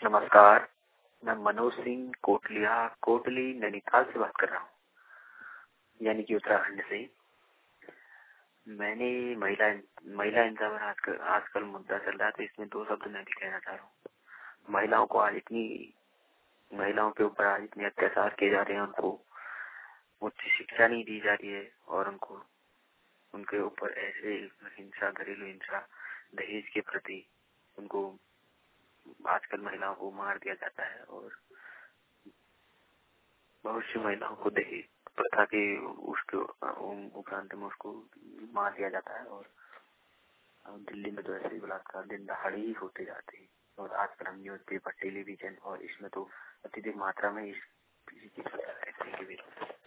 नमस्कार। मैं मनोज सिंह कोटली नैनीताल से बात कर रहा हूँ, यानी कि उत्तराखंड से। मैंने महिला हिंसा पर आजकल मुद्दा चल रहा है, तो इसमें 2 शब्द मैं भी कहना चाह रहा हूँ। महिलाओं के ऊपर आज इतने अत्याचार किए जा रहे हैं, उनको उच्च शिक्षा नहीं दी जा रही है और उनके ऊपर ऐसे हिंसा, घरेलू हिंसा, दहेज के प्रति उनको आजकल महिलाओं को मार दिया जाता है और बहुत सी महिलाओं को दहेज प्रथा के उसके उपरांत में उसको मार दिया जाता है। और दिल्ली में तो ऐसे ही बलात्कार दिन दहाड़े ही होते जाते हैं। और आजकल हम न्यूज पेपर, टेलीविजन और इसमें तो अत्यधिक मात्रा में इस चीज की चर्चा रहती है।